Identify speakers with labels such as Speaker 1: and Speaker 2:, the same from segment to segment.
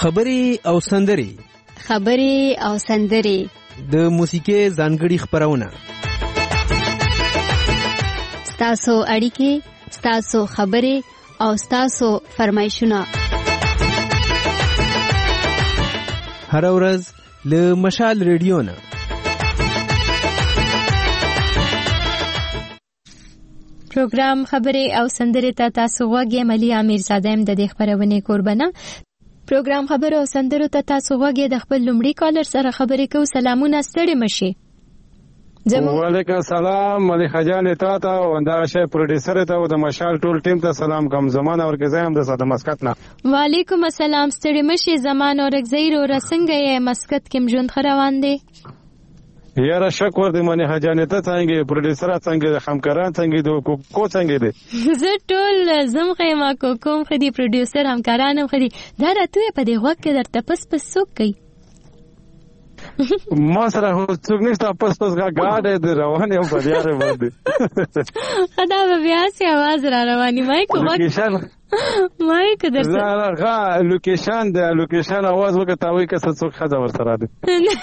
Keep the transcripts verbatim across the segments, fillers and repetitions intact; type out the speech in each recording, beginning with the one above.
Speaker 1: خبرې او سندرې
Speaker 2: خبرې او سندرې
Speaker 1: د موسیقۍ ځانګړي خبرونه
Speaker 2: ستاسو اړیکې ستاسو خبرې او ستاسو فرمایشونه
Speaker 1: هر ورځ له مشال ریډیو نه
Speaker 3: پروګرام خبرې او سندرې ته تاسو غوږی ملي امیرزاده يم د دې خبرونه قربانه. پروګرام خبرې او سندرو ته تاسو غوږی د خپل لومړي کالر سره خبرې کوو. سلامونه ستړي مشي.
Speaker 4: وعلیکم السلام ملي خجان ته ته او دا شی پروډوسر ته او د مشال ټول ټیم ته سلام کوم. زمان اورګه زم د ساده مسکت نه.
Speaker 3: وعلیکم السلام ستړي مشي. زمان اورګزیر او رسنګ یې مسکت کې ژوند خروان دي.
Speaker 4: یاره شکر دې ملي خجان ته څنګه پروډوسر څنګه همکاران څنګه د کو څنګه دي.
Speaker 3: زه ټول زم خیمه کو کوم خدي پروډوسر همکارانم خدي دا راته په دې وخت کې درته پس پس سوک کوي.
Speaker 4: ما سره څوک نشته پس پس غاډه د روانه په دیاره باندې
Speaker 3: خدا به بیا سي आवाज را رواني مای کو
Speaker 4: لوکیشن
Speaker 3: مای کو درته
Speaker 4: زه غا لوکیشن د لوکیشن आवाज وکټاوي که څوک خدا ورسره دي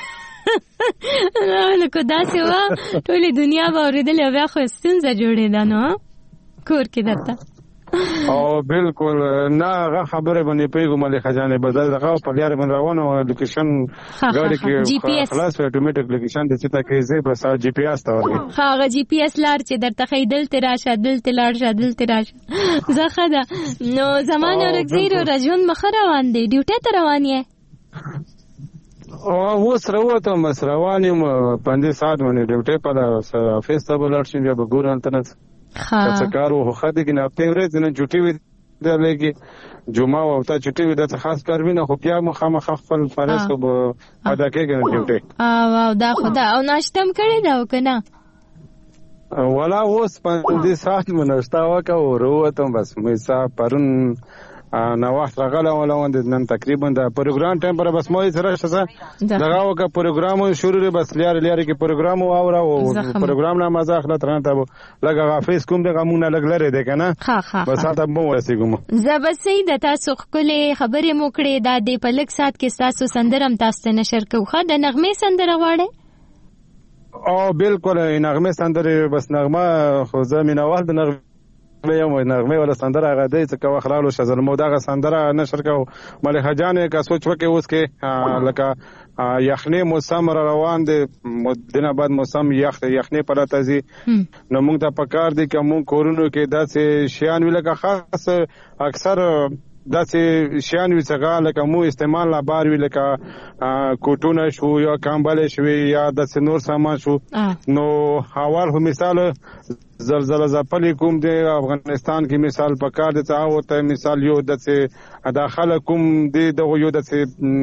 Speaker 4: نو لکه داسې وا ټولې دنیا به اورېدلې بیا خو ستونزه جوړېده نو کور کې درته او بالکل نه هغه خبره باندې پیغام ملي خزانه بدل دغه په لار باندې روانه لوکیشن غاډي کې خلاص اتوماتیک لوکیشن د چته کې زی په سات جی پی اس ته ورغی.
Speaker 3: هغه جی پی اس لار چې درته خیدل تراشه دل تلار شدل تراشه زخه ده نو زمانه ورګزیر او رجون مخ روان دي ډیوټه ته روان یې
Speaker 4: او و سره وته مس روانم پنځه ساعت باندې ډیوټه په افیس ته بلل شي بیا ګورن تنه ها څه کارو خو خدای کې نه په ورځ نه چټي وي دلګي جمعه او ته چټي وي د خاص کار وینه خو بیا مخامخ خپل فرض کو ادا کوي نه ډیوټه
Speaker 3: او دا خدا او ناشتم کړی دا وکنه
Speaker 4: ولا اوس پنځه ساعت منشتا وکاو وروته بس مې صاحب پرون نو وخت راغله ولوند نن تقریبا د پروګرام ټایم پر بس مې سره شته دغه وک پروګرام شروع بس لار لار کې پروګرام او او پروګرام نه مزه اخلت رانته لګه غافیس کوم دغه مونږ لګ لره ده کنه بس تاسو مو ورسېګم
Speaker 3: زبسې د تاسو خپلې خبرې مو کړې د دې په لک سات کې تاسو سندرم تاسو ته نشر کوو خو د نغمه سندره واړه
Speaker 4: او بالکل نغمه سندره بس نغمه خو زمينوال د نغمه یم نغمه ولا سندره غدې څه کو خلالو شزل مو دغه سندره نشر کو ملي خجانه کا سوچ وکي اوس کې لکه یخنی موسم روان دي دنه بعد موسم یخ یخنی پر تازي نو موږ ته پکار دي کوم کورونو کې داسې شیان ویل خاص اکثر داسې شیان وی څنګه لکه مو استعمال لا بار وی لکه کوټونه شو یا کامبل شو یا د سنور سامان شو نو حوال هو مثال زلزلہ زپلی کوم دی افغانستان کې مثال پکار دی ته ته مثال یو دسه داخله کوم دی دغه یو دسه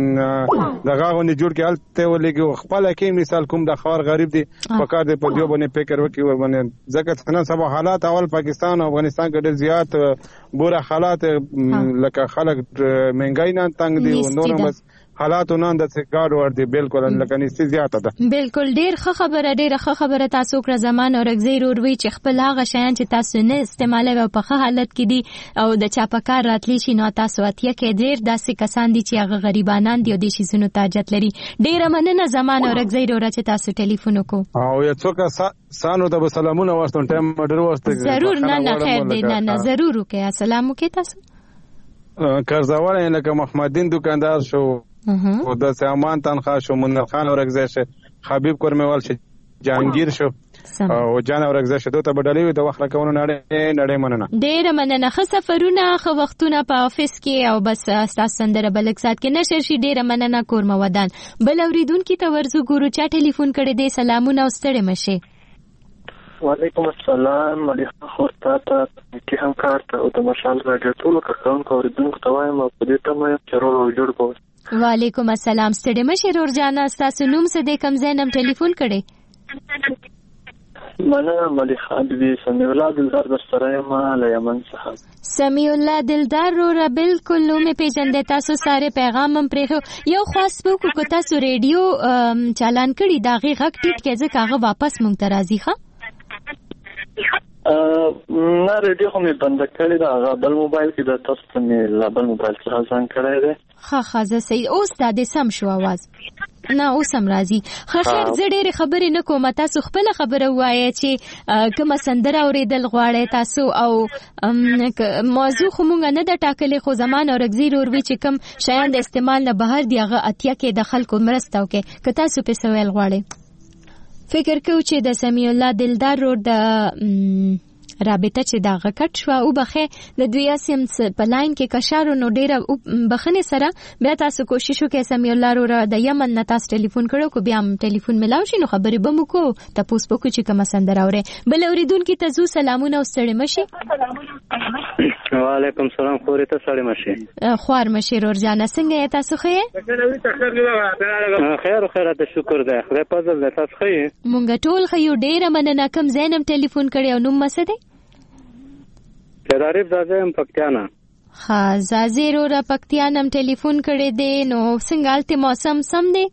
Speaker 4: دغه غونې جوړ کې الته ولګي خپل کې مثال کوم د خبر غریب دی پکار دی په دیو باندې فکر وکي ور باندې ځکه څنګه سبا حالات اول پاکستان او افغانستان کې ډېر زیات بوره حالات لکه خلک مهنګای نه تنگ دی او نور بس حالات نن د څګاډ ور دي بالکل لکه نسي زیاته ده
Speaker 3: بالکل ډیر ښه خبره ډیر ښه خبره تاسو کړه زمان او رګزیر اوروي چې خپل هغه شیان چې تاسو نه استعمالوي په ښه حالت کې دي او د چاپکار راتلی شي نو تاسو اتیا کې ډیر داسې کسان دي چې هغه غریبانان دي او د شیزونو تاجت لري. ډیر مننه زمان او رګزیر اور چې تاسو ټلیفون وکړو
Speaker 4: او یا څوک سانو ته سلامونه واستون ټایم ډیر واسطه
Speaker 3: ضرور نه نه خیر دی نه نه ضرور وکي السلام وکي تاسو
Speaker 4: قرضاوال لکه محمدین دکاندار شو او د سامان تنخواه شو منیر خان اورګزی شو حبیب کورمیوال شو جهانگیر شو او جان اورګزی شو ته بدلې د وخت راکونو نړۍ نړۍ مننه
Speaker 3: ډیر مننه خو سفرونه خو وختونه په افیس کې او بس تاسو سندره بلک سات کې نشر شي ډیر مننه کورمه ودان بل اوریدونکو ته ورزو ګورو چا ټلیفون کړي دي سلامونه او ستړي مشه.
Speaker 5: وعلیکم السلام مليحه خورتا ته کې هم کارته او د مشال راډیو ټول کارکون اوریدونکو ته وایم په دې ته مې چرول جوړ کوم.
Speaker 3: وعلیکم السلام ستړي مشه رور جانا تاسو نوم څه د کم زینم ټلیفون کړي
Speaker 5: مننه مليحه د سمیع الله دلدار در سره ما له یمن څخه
Speaker 3: سمیع الله دلدار رو بالکل نوم پیژندې تاسو ساره پیغام هم پرېخو یو خاص وکړو کو تاسو ریډیو چالان کړي دا غي غک ټیټ کې ځکه هغه واپس مونږ ته راځي ښه
Speaker 5: نه ریډیو خو مې بنده کړې ده، هغه بل موبایل کې د تاسو ته مې لا بل موبایل څخه ځان کړی دی.
Speaker 3: ښه ښه زه صحیح اوس دا دې سم شو اواز نه اوس هم راځي. ښه خیر زه ډېرې خبرې نه کوم، تاسو خپله خبره ووایه چې کومه سندره اورېدل غواړئ تاسو، او موضوع خو مونږ نه ده ټاکلې، خو زمان اورکزي روروي چې کوم شیان د استعمال نه بهر دي هغه اتیا کې د خلکو مرسته وکړي که تاسو پې څه ویل غواړئ. فکر کوو چې د سمیع الله دلدار رور د رابطه چې دا غکټ شو او بخې د دوی اسیم په لاین کې کشارو نو ډیره بخنه سره بیا تاسو کوشش وکړئ سمیع الله رور د یمن نه تاسو ټلیفون کړو کو بیا هم ټلیفون ملاو شي نو خبرې به مو کو تاسو پوکو چې کوم سندره اوري. بل اوریدونکو ته زو سلامونه او ستړي مشي.
Speaker 6: وعلیکم سلام خوري ته ستړي مشي.
Speaker 3: خوار مشي رور جان څنګه تاسو خې؟
Speaker 6: خیر خیر ته شکر ده خدای پزل ده تاسو خې؟
Speaker 3: مونږ ټول خې ډیره مننه کوم زینم ټلیفون کړی او نوم مسه ده؟
Speaker 6: تدارب زازم پکتیانا.
Speaker 3: ها زازی رو را پکتیانم ټلیفون کړی دی نو څنګه الته موسم سم دی؟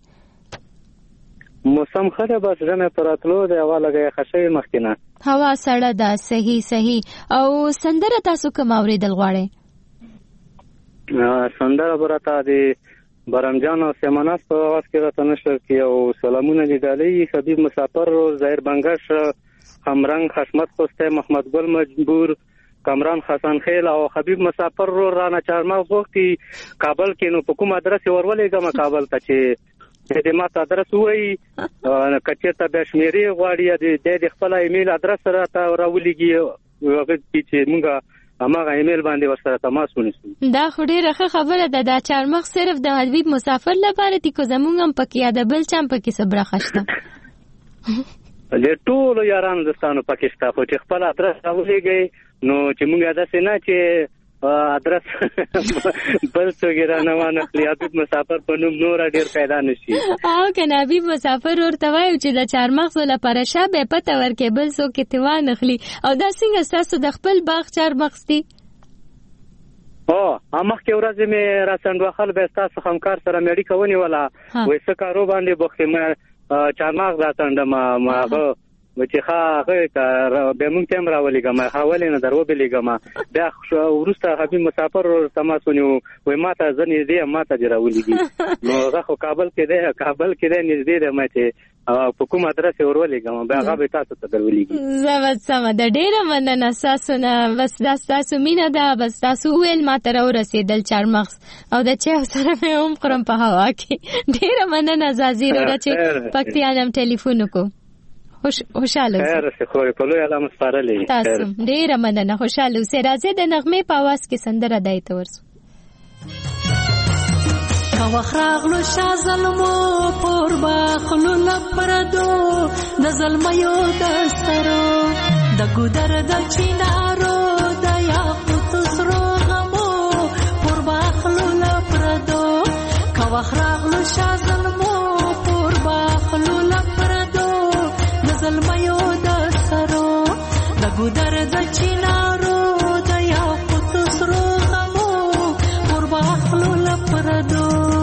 Speaker 6: موسم خره بس رمه پراتلو دی هوا لګي خشوي مخکینه.
Speaker 3: هوا سړه ده صحیح صحیح. او سندره تاسو کوم اوریدل غواړئ؟
Speaker 6: سندره برته دی برمجان او سیماناس په आवाज کې راته نشر کې او سلامونه دي دالي حبیب مسافر رو ظاهر بنگش همرنگ حشمت خوسته محمد گل مجبور کامران حسن خیل او حبیب مسافر رو رانا چارمغز وختي کابل کې نو په کوم ادرس ورولېګم کابل ته چې دې ماته ادرس وای کچې ته به شمیري غواړي د خپل ایمیل ادرس راته راولېږي هغه چې مونږه اماغه ایمیل باندې ورسره تماس ونیسو.
Speaker 3: دا خو ډیره ښه خبره ده دا چارمغز صرف د حبیب مسافر لپاره دي کو زمونږ هم پکې یاد بل چم پکې صبره خشته.
Speaker 6: د ټولو یارانو دوستانو پاکستان خو چې خپل ادرس راولېږي نو چې مونږه داسې نه چې ادرس بل څوک را نه وانخلي حبیب مسافر په نوم نور ډیر پیدا نشي.
Speaker 3: او کنه حبیب مسافر ورته وایو چې د چارمغز لپاره شابه پته ورکې بل څوک ته وانخلي. او دا څنګه تاسو د خپل باغ چارمغز دي؟
Speaker 6: او امخ کې ورځې مې را سندوخل به تاسو همکار سره مېډي کوونی ولا وې څه کارو باندې بوختې مې چارمغز راتنده ما ماغه و چې ښه به مونږ ته هم راولېږم حوالې نه در وبلېږم بیا وروسته حبیب مسافر تماس ونیو وایي ما ته زه نږدې یم ما ته دې راولېږي نو هغه خو کابل کې دی کابل کې دی نږدې دی ما چې په کوم ادرس یې ورولېږم بیا هغه به تاسو ته در ولېږي.
Speaker 3: زه بس سمه ده ډېره مننه ستاسو نه بس دا ستاسو مینه ده بس تاسو وویل ما ته راورسېدل چارمغز او د چای سره مې هم خورم په هوا کې. ډېره مننه زازي روره چې پکتیا هم ټلیفون وکړو. خوشاله اوسئ.
Speaker 6: خیر اوسئ خو په لوی علامه سپارلې.
Speaker 3: تاسو ډیره مننه خوشاله اوسئ. راځئ د نغمې په आवाज کې سندره دای ته ورسو.
Speaker 7: کا وخراغلو شاه ظلمو پور باخلو لپردو د ظلميو د سترو د ګودر د چینارو د یاقوت سرو غمو پور باخلو لپردو کا وخراغلو شاه ظلمو پور باخلو لپردو زلميو د سرو د ګودر د چینارو د یاقوت سرو غمو قربا خلو لپردو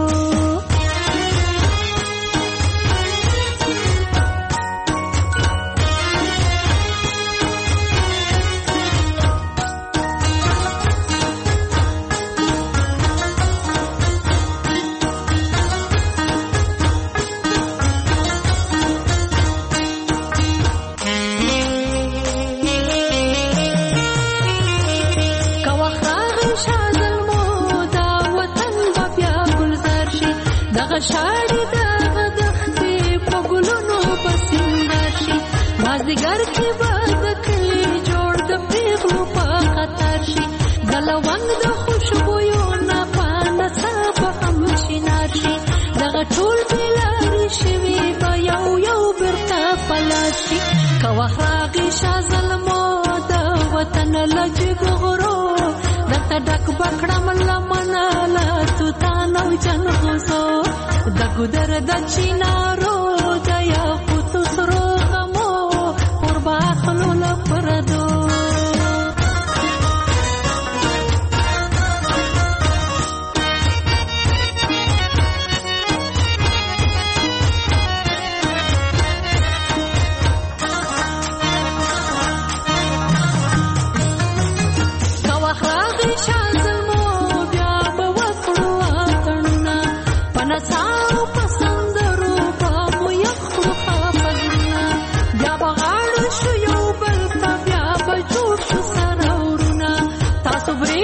Speaker 7: شاړي د دختې په ګلونو پسندر شي مازدیګر کې به د کلي جوړ د پیغلو په خطر شي د لونګ د خوشبویو نه په نڅا به هم شینار شي دغه ټول بېلارې شوي به یو یو بېرته پلاس شي که وخت راغی شاه ظلمو د وطن له جګو غرو درته ډک به کړم لمنه له توتان او جنغوزو د ګودر د چینارو د یاقوت سرو غمو قربا خلو لپردو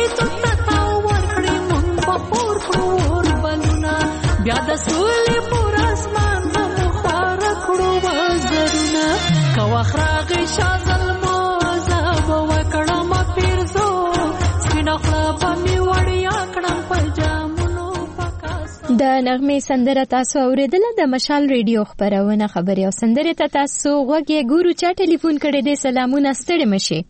Speaker 7: تو تتاو ورکړي مونږ په پور کړو اور بلونه بیا د سولې پر اسمان هم خوار کړو وزرونه کوا خراغې شازل موزه وکړم پیرزو سپینه خلا په می وړیا کړم په جامونو پکاس
Speaker 3: د نغمې سندره تاسو اوریدله د مشال ریډیو خبرونه خبري او سندره ته تاسو وګورئ ګورو چا ټلیفون کړی دی سلامونه ستړي مشي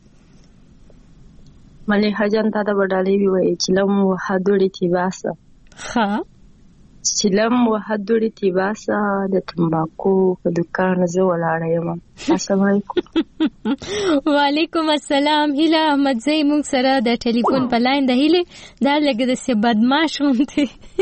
Speaker 8: ملي حجن تا د وډالې وی چلم وحدوړي تیباسه
Speaker 3: ها
Speaker 8: چلم وحدوړي تیباسه د تمباکو په دکان زه ولاړه یم السلام علیکم
Speaker 3: وعلیکم السلام هیله احمد زئی مونږ سره د ټلیفون په لاین د هیله دا لګ د سی بدمعاش وونته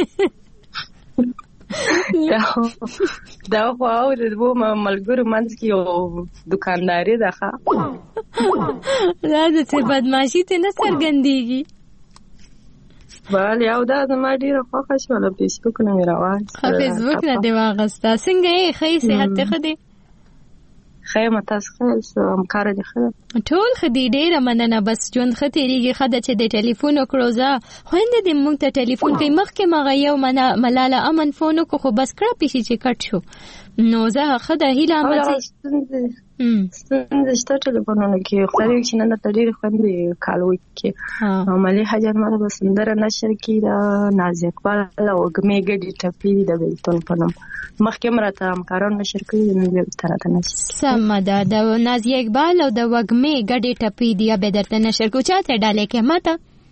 Speaker 8: دا دا خو او د وو ملګرو منځ کې یو دکانداري ده ښه
Speaker 3: دا د سی بدمعاشي ته نه څرګندېږي
Speaker 8: بله او دا زما ډېره خوښه شوله فیسبوک نه مې راواخیسته
Speaker 3: ښه فیسبوک نه دې واخیسته څنګه یې ښه یې صحت دې ښه دی
Speaker 8: ښه یم تاسو ښه یاست همکاره دې ښه ده
Speaker 3: ټول ښه دي ډېره مننه بس ژوند ښه تېرېږي ښه ده چې د ټلیفون وکړو زه خویندې دې مونږ ته ټلیفون کوي مخکې مغه یو ملاله امن فون وکړو خو بس کړه پیشي چې کټ شو نو زه ښه ده هیله احمد
Speaker 8: ستونزې شته ټلیفونونو کې خدای دې چې نن درته ډېرې خوندې کال وکړي ملي حجر ماته به سندره نشر کړي د ناز اقبال او وږمې ګډې ټپې د بېلتون په نوم مخکې هم راته همکاران نشر کړي دي نن بیا ورته راته نشر
Speaker 3: سمه ده د نازیه اقبال او د وږمې ګډې ټپې دي بیا درته نشر کړو چا ته ډالۍ کې ماته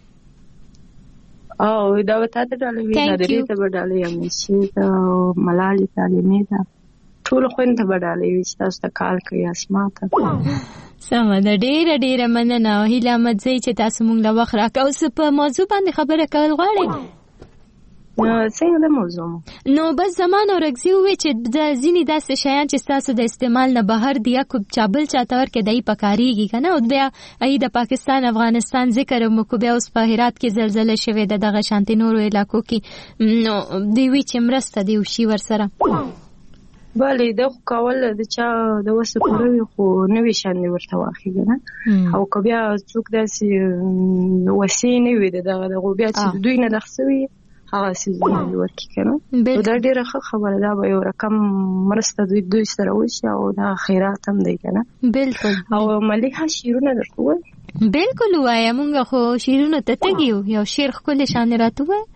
Speaker 8: او دا به تا ته ډالۍ وي نادرې ته به ډالۍ همیشې ته ملالې تعلیمې ته ټول خوند ته بدالې وي چې تاسو ته کال کوي اسما ته
Speaker 3: سمه ده ډېره ډېره مننه او هیله احمد زئی چې تاسو مونږ له وخت راکړه اوس په موضوع باندې خبره کول غواړئ
Speaker 8: څنګه د موضوع
Speaker 3: نو بس زمان او رګزي وې چې د ځینې داسې شیان چې تاسو د استعمال نه بهر دی کو چابل چاته ورکې دای پکاريږي کنه او بیا ای د پاکستان افغانستان ذکر مو کو بیا اوس په هرات کې زلزلې شوې ده دغه شانتي نورو علاقو کې نو دی وی چې مرسته دی وشي ور سره
Speaker 8: بله دا خو کول د چا د وسه پوروي خو نوې شان دی ورته واخیږي نه او که بیا څوک داسې وسې نه وي دغه دغه بیا چې دوی نه لخصوي هغه سیزونه ورکی کنه دا ډیره ښه خبره ده به یو رقم مرسته دوی دوی سره وشي او دا خیرات هم دی کنه
Speaker 3: بالکل
Speaker 8: او مليحه شیرونه درته وای
Speaker 3: بالکل وای مونږ خو شیرونه ته تګیو یو شیر خپل شان راته وای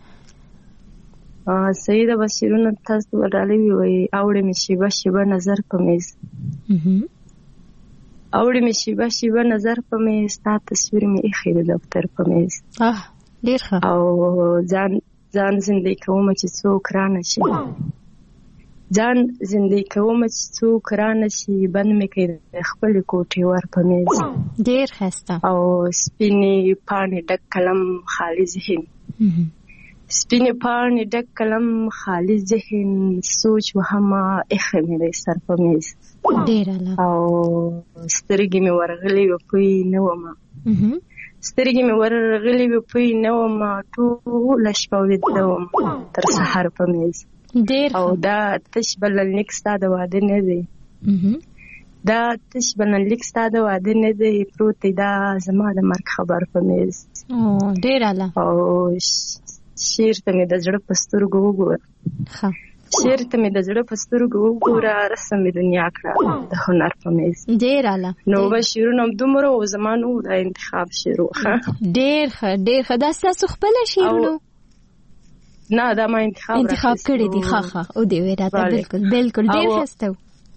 Speaker 8: سیده بشیرونه تاسو ورالې وي اوړې مې شیبه شیبه نظر په میز اوړې مې شیبه شیبه نظر په میز تا تصویر مې ایښی د دفتر په میز
Speaker 3: اه ډیر ښه
Speaker 8: او ځان ځان زندګي کوم چې څوک رانه شي ځان زندګي کوم چې څوک رانه شي بند مې کړ خپل کوټې ور په میز
Speaker 3: ډیر ښه
Speaker 8: او سپینې پاڼې ډک قلم خالي ذهن سپینې پاڼې ډک قلم خالي ذهن سوچ وهمه ایښی مې دی سر په میز
Speaker 3: ډېره
Speaker 8: او سترګې مې ورغلې وې پوی نه ومه سترګې مې ورغلې وې پوی نه ومه ټوله شپه ویده وم تر سهار په میز او دا تش بلنلیک ستا د واده نه دی دا تش بلنلیک ستا د واده نه دی پروت دی دا زما د مرګ خبر په میز
Speaker 3: ډېره
Speaker 8: او شیر ته مې د زړه په سترګو وګوره شیر ته مې د زړه په سترګو وګوره رسم مې دنیا کړه د هنر په میز
Speaker 3: ډېر اعلی
Speaker 8: نو به شیرونه هم دومره و زمانو د انتخاب شیر و
Speaker 3: ډېر ښه ډېر ښه دا ستاسو خپله شیرونه
Speaker 8: نه دا ما انتخاب
Speaker 3: انتخاب کړی دي ښه ښه او دې وې راته بالکل بالکل ډېر ښه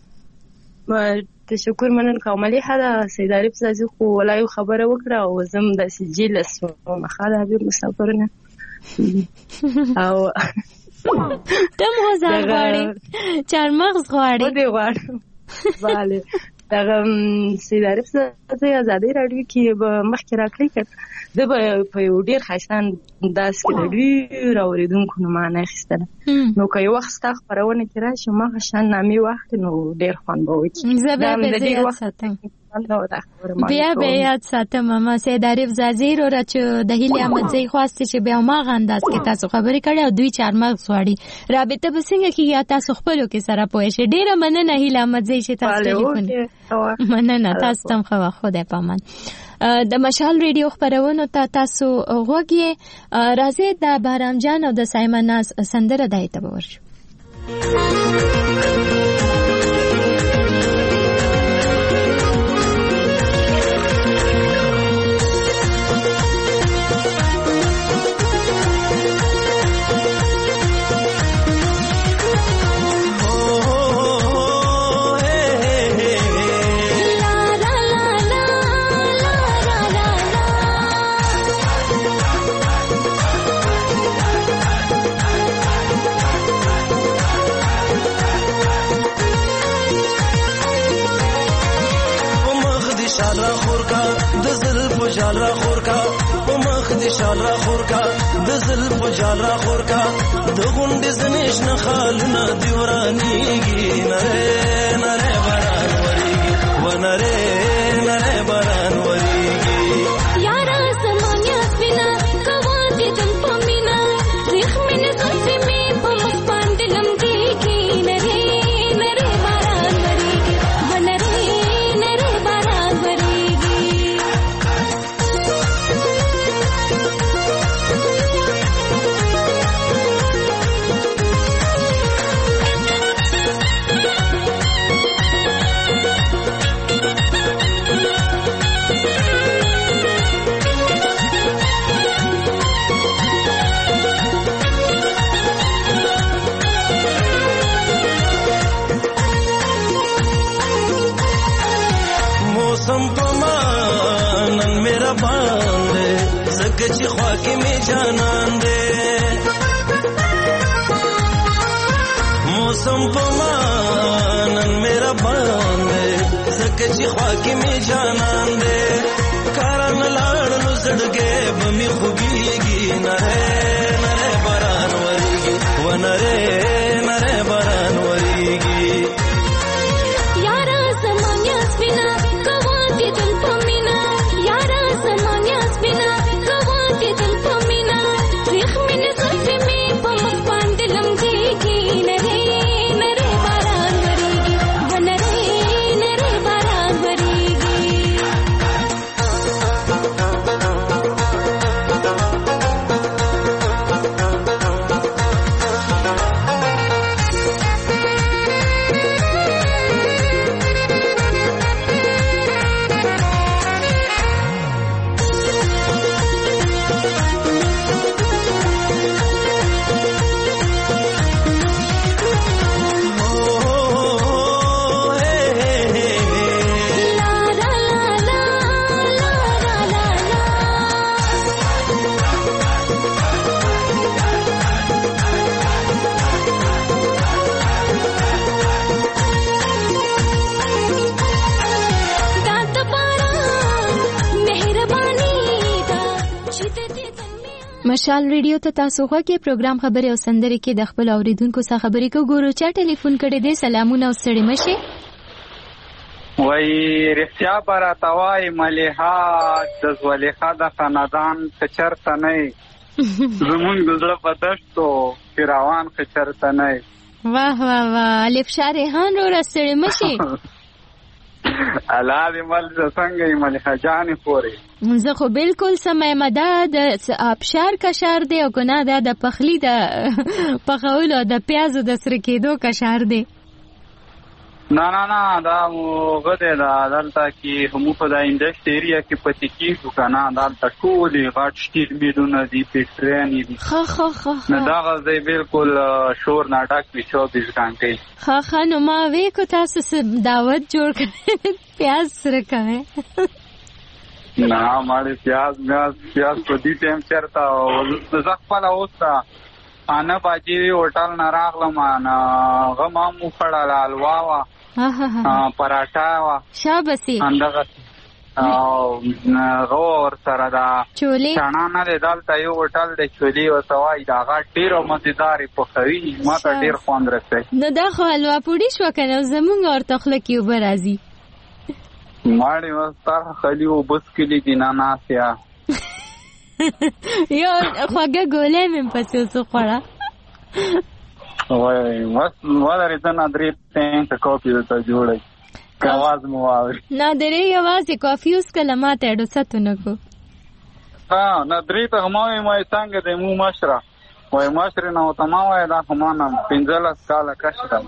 Speaker 8: تشکر منن کوم مليحه دا سید عارف زازي خو ولای خبره وکړه او زم د سجل سو مخاله به مسافرنه او
Speaker 3: تم غزار غواړي چار مغز غواړي
Speaker 8: ودی غواړم bale دا سید عارف زازي ازادي راډیو کې به مخکې راکړی کړ د په یو ډیر خاصان داس کې د ډیر اوریدونکو نو معنی خستنه نو که یو وخت تا خبرونه کې راشي ما غشن نامي وخت نو ډیر خوند به وي
Speaker 3: زه به دې ساتم بیا بیا یاد ساتم ما سید عارف زازي رو را چې د هیله احمد زئی خواسته چې بیا ما غانداس کې تاسو خبرې کړې او دوی چار مغز وړي رابطه به څنګه کې یا تاسو خپلو کې سره پوه شئ ډیره مننه هیله احمد زئی چې تاسو ټلیفون مننه تاسو تم خو خدای پامان د مشال ریډیو خبرونو ته تاسو غوږی راځي د بارام جان او د سایمن ناز سندره د اعتبار شو.
Speaker 9: جال را خور کا په مخ دې شال را خور کا د زلف جال را خور کا د غونډې زنیش نه خالونه دی ورانیږي نره نره باران وریږي و نره نره باران وریږي
Speaker 7: یارا زمانیا سپینا کواتې دل پمینا ریخ مینه زلفې مې په مخ باندې لمدېږي نره نره باران وریږي و نره نره باران وریږي.
Speaker 9: چې خوا کې می جانان دے موسم پمانن میرا باندې زکه چې خوا کې می جانان دے کارن لاړو زړګې بمی خوږیږي نره نره باران وریږي و نره نره باران وریږي
Speaker 7: یارا زمانیا سپینا کواتې دل پمینا یارا زمانیا سپینا
Speaker 3: مشال ریډیو ته تاسو غوږی پروګرام خبرې او سندرې کې د خپل اوریدونکو سره خبرې کوو. ګورو چا ټلیفون کړی دی. سلامونه او ستړي مشي.
Speaker 10: وای رښتیا براته وای مليحه د زلیخا د خاندان کچرته نه زمون گزړه پدشتو پیروان کچرته نه.
Speaker 3: واه واه واه الف شارحان رو رستړي مشي.
Speaker 10: الله دې مل څنګه مليحه جان خوري.
Speaker 3: زه خو بالکل سمه مده د ابشار کشار دی او کنه دا د پخلی د پخولو د پیازو د سره کېدو کشار دی.
Speaker 10: نه نه نه دا غده دا دلته کې هم په د انډستری ایریا کې پتی کیږي کنه دلته ټول غاټ شټیل میډونه دي پټرانی دي.
Speaker 3: خا خا خا
Speaker 10: نه دا غزه بالکل شور ناټک وی چوبیس غنټه.
Speaker 3: خا خا نو ما وی کو تاسو دعوت جوړ کړئ پیاز سره کوي.
Speaker 10: نه ماړي پیاز پیاز پیاز په دې ټیم چرتا او ځخپل اوسه انا باجی هوټل نه راغلم انا غما مو خړل الوا وا پراټا وا
Speaker 3: شابسي
Speaker 10: اندغه او غو ور سره دا
Speaker 3: چولې
Speaker 10: چانا نه دالته یو هوټل د چولې او سوای دا غټ ډیرو مزیدار په خوي ما ته ډیر خوند راځي.
Speaker 3: نو دا خو الوا پوډی شو کنه زمونږ ورته خلک یو برازي
Speaker 10: ماړي وستا خالي او بس کلی دینا ناسیا
Speaker 3: یو خواږه ګولې مې پسې وسو خورا
Speaker 10: وای واس ولر دنا درې څنګه کاپی ته جوړي. आवाज مو واوري
Speaker 3: نادرې یوازې کافي اوس کله ماته اډو ستونه کو
Speaker 10: ها نادرې ته ما ما څنګه د مو مشره وای مشره نو تمام وای دا همانه پنځلس کاله کشم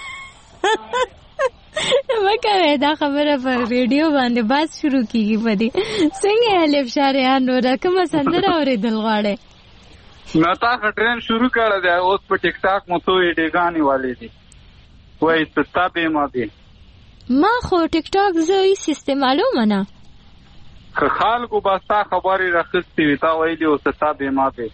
Speaker 3: مکه دا خبره په ریډیو باندې باز شروع کیږي پدې څنګه الف شاریان نو رقم سندره اورېدل غواړي
Speaker 10: نو تا ټرین شروع کړه دا اوس په ټیک ټاک مو توې ډیګانی والے دي وای ستا به ما دي
Speaker 3: ما خو ټیک ټاک زه یې استعمالو منا
Speaker 10: که خلکو باستا خبري راخستې وي تا وایلی او ستا به ما دي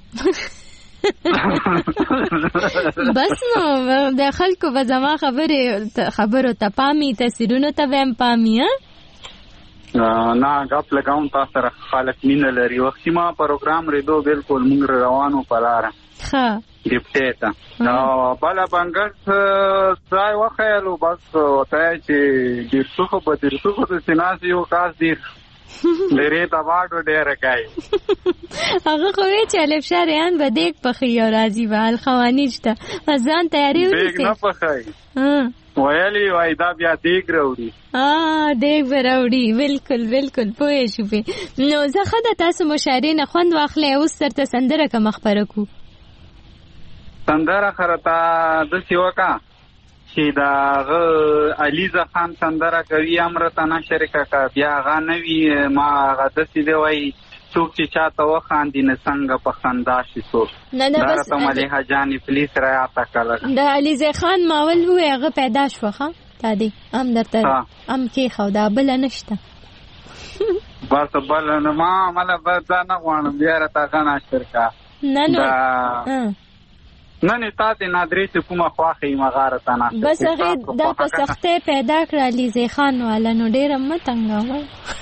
Speaker 3: بس نو د خلکو به زما خبره خبرو ته پامي تاثیرونو ته هم پامي ها
Speaker 10: نه غپ لګاوم تاسو سره خلک مين لري وخت ما پروګرام ریدو بالکل موږ روانو پلاره
Speaker 3: ها
Speaker 10: ډیپټیتا نو بالا بنګر ځای وخیلو بس ته چې ډیرڅو په ډیرڅو په سیناسي یو کاس دیر لري دا واټو ډیر کای
Speaker 3: هغه خو چې الف شاریان به دیک په خيو راضي وال خوانیج ته ځان تیاری ونیسي
Speaker 10: دیک نه پخای ویلی وای دا بیا دیک راوړي
Speaker 3: ا دیک راوړي بالکل بالکل پوه شو په نو زه خدای تاسو مشارین خوند واخلې اوس ترته سندره کوم خبره کو
Speaker 10: سندره خرتا د سیوکا چې دا علیزه خان سندره کوي امرتانا شریکه کا بیا غنوي ما غدسي دی وای څوک چې چاته وخاندي نه څنګه په خندا شي څوک دا ته مليحه جاني پلیس را عطا کړه
Speaker 3: د علیزه خان ماول هو هغه پیدا شو ښه تا دي ام درته ام کې خو دا بل نشته
Speaker 10: بس بل نه ما مله بل نه غواړم بیا راته غنا شرکا
Speaker 3: نه نو
Speaker 10: نه نه تا دې نادرې ته کومه خواخې مغاره تا نه
Speaker 3: بس هغه د په سختې پیدا کړ علیزه خان والا نو ډېر متنګاوه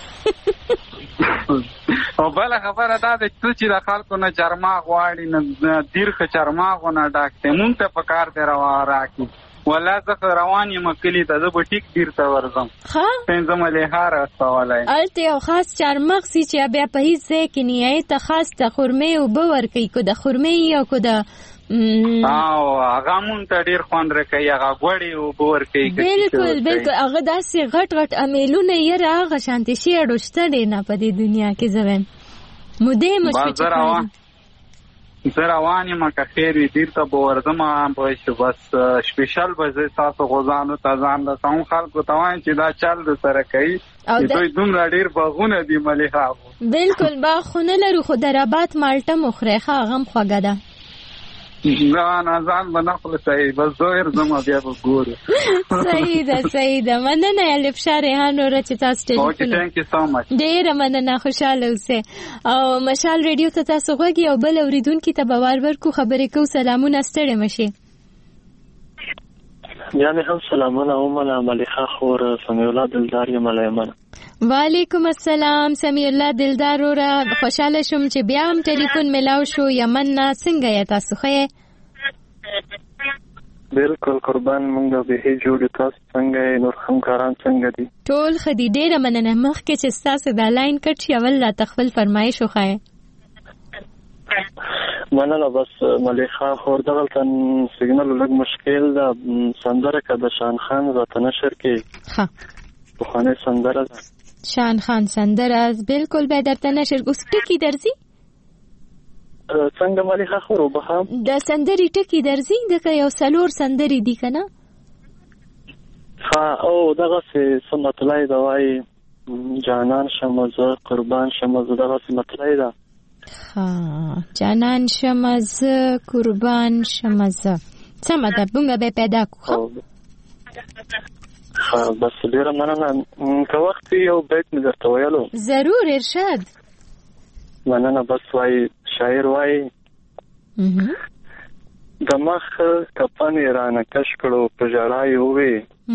Speaker 10: او بل خبره دا ده چې د خلکو نه چرما غواړي نه دیرخه چرما غو نه ډاکته مونږ ته په کار دی روا راکی ولا زه روان یم کلی ته زه به ټیک دیر ته ورځم
Speaker 3: ها
Speaker 10: څنګه ملي هار استوالای
Speaker 3: الته یو خاص چرمغ سي چې بیا په هیڅ ځای کې نه ای ته خاص ته خرمه او باور کوي کو د خرمه یو کو د
Speaker 10: او هغه مونږ ته ډیر خوند راکوي هغه غوړي او باور کوي
Speaker 3: بالکل بالکل هغه داسې غټ غټ امیلونه یې راغه شانتي شي اډوشته دی نه په دې دنیا کې زوین مودې مشکل
Speaker 10: زه روان یم که خیر وي دیر ته به ورځم به بس سپیشل به زه تاسو غوځانو ته ځان رسوم خلکو ته وایم چې دا چل د سره کوي چې دوی دومره ډېر باغونه دي ملیحه
Speaker 3: بالکل باغونه لرو خو د رباط مالټه مو خورئ ښه هغه هم خوږه ده
Speaker 10: نه نه ځان به نه خلاصوي بس زه ورځم بیا به ګورو
Speaker 3: صحیح ده صحیح ده مننه الف شاه ریحان وروره چې تاسو ټلیفون
Speaker 10: اوکې تھینک یو سو مچ
Speaker 3: ډېره مننه خوشحاله اوسئ او مشال ریډیو ته تاسو غوږ یو بل اورېدونکي ته به وار ورکو خبرې کوو سلامونه ستړې مه شئ
Speaker 5: یعنې هم سلامونه ومنه ملیحه خور سمیع الله دلدار یم لیمنه
Speaker 3: وعلیکم السلام سمیع الله دلدار وروره خوشحاله شوم چې بیا هم ټلیفون میلاو شو یمن نه څنګه یې تاسو ښه یې
Speaker 5: بالکل قربان مونږ به جوړ تاسو څنګه نور همکاران څنګه دي
Speaker 3: ټول خدي ډېره مننه مخکې چې تاسو دا لاین کټ شي اول لا تخفل فرمایش وخایې
Speaker 5: مننه بس ملیحه خور دغلته سیګنال لږ مشکل ده سندره که د شان خان راته نشر کې
Speaker 3: ښه
Speaker 5: پخوانۍ سندره ده
Speaker 3: شان خان سندره بالکل به درته نشر اوس ټکي درځي
Speaker 5: څنګه ملیحه خور وبخام
Speaker 3: د سندرې ټکي درځي دغه یو څلور سندرې دي که نه
Speaker 5: ها او دغسې څه مطلع ده وایي جانان شمه زه قربان شمه زه دغسې مطلع ده
Speaker 3: ها جانان شمه زه قربان شمه زه سمه ده مونږ به پیدا کړو
Speaker 5: ها بس ډېره مننه که وخت یو بیت مې درته ویلو
Speaker 3: ضرور ارشاد
Speaker 5: مننه بس وایي شاعر وایي د مخ کفن یې رانه کش کړو په ژړا یې ووې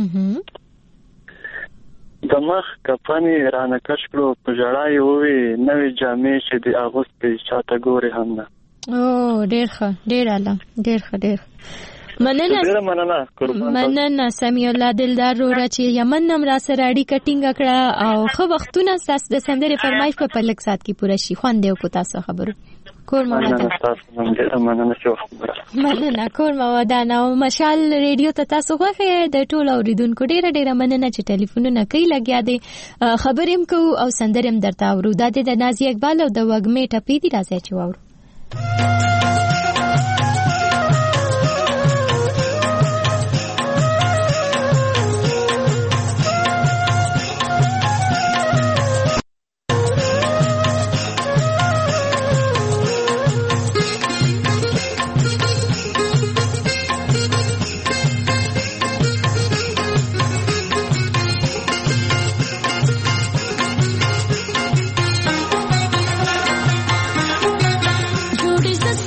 Speaker 5: د مخ کفن یې رانه کش کړو په ژړا یې ووې نوې جامې چې د اغوستې چاته ګورې هم نه
Speaker 3: او ډېر ښه ډېر اعلی ډېر ښه ډېر مننه
Speaker 5: مننه
Speaker 3: مننه سمیع الله دلدار وروره چې یمن هم را سره اړیکه ټینګه کړه او ښه وختونه ستاسو د سندرې فرمایش په لږ ساعت کې پوره شي خوند یې وکړو تاسو خبرو کور مو ودان. مننه کور مو ودان. او مشال ریډیو ته تاسو غوښه د ټولو اوریدونکو ډیره ډیره مننه چې ټلیفونونه کوي لګیا دي خبرېم کو او سندرم درته اورو. دا د نازي اقبال او د وګمې ټپې دي راځي چې واورو.
Speaker 7: جوړې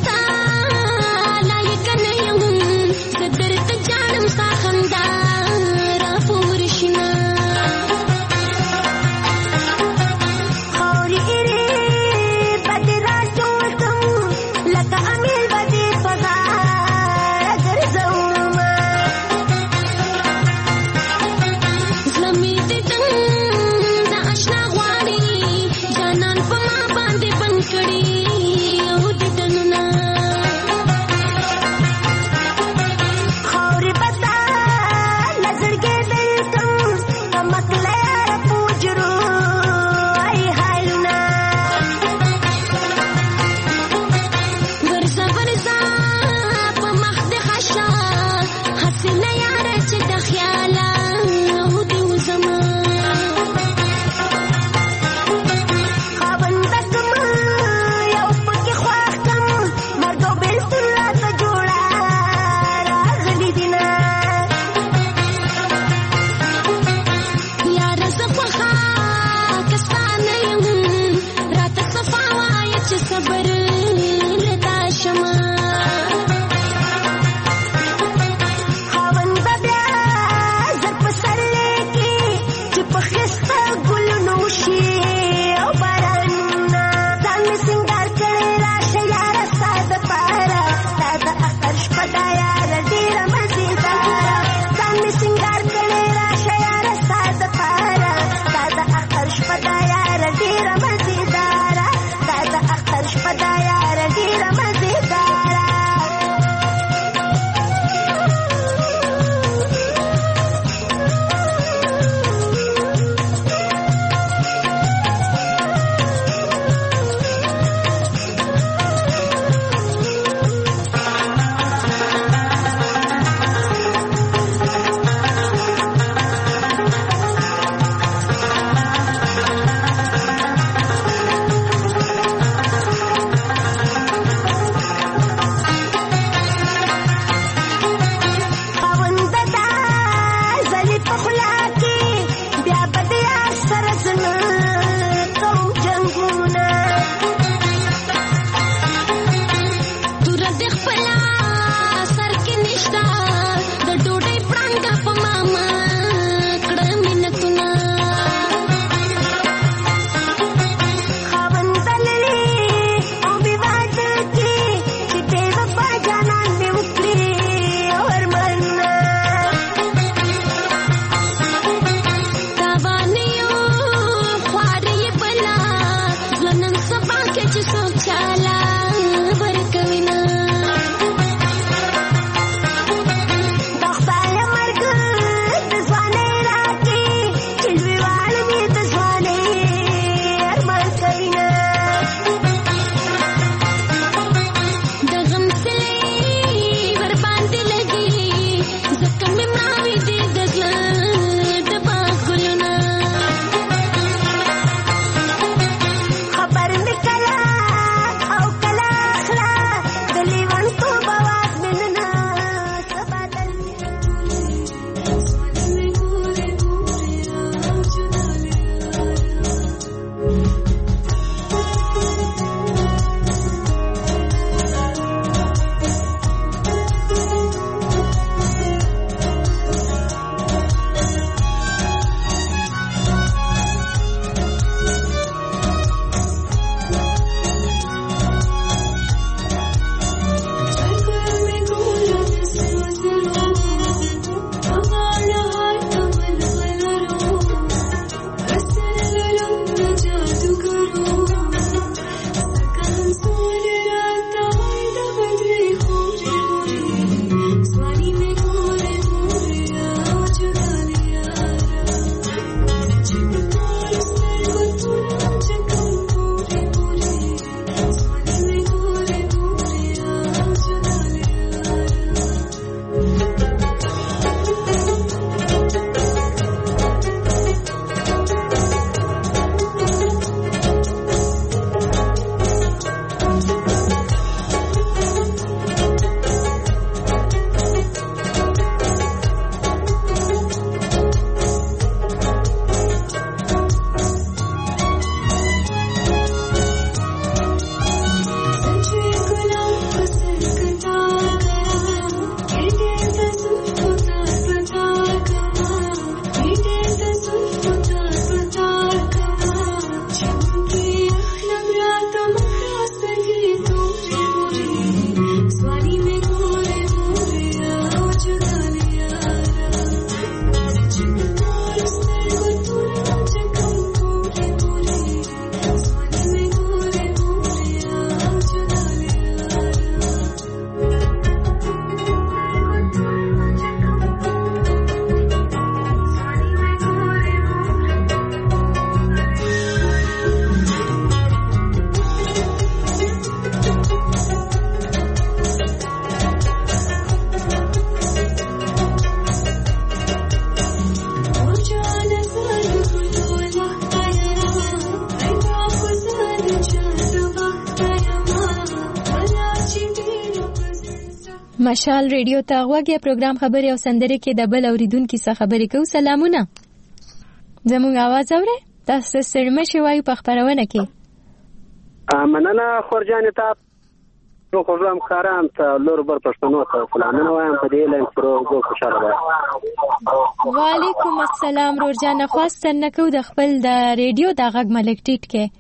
Speaker 3: مشال ریډیو ته غوږی پروګرام خبري او سندري کې د بل اوریدونکو څخه خبرې کوو. سلامونه. زموږ आवाज اورئ؟ تاسو سره شوي په خبرونه کې.
Speaker 11: مننه خورجان ته نو کوم کاران ته لور بر پښتنو ته سلامونه وایم په دې لاین پرو خوشاله ده.
Speaker 3: وعلیکم السلام رورجان. خواست نکو د خپل د ریډیو د غږ ملک ټیټ کې.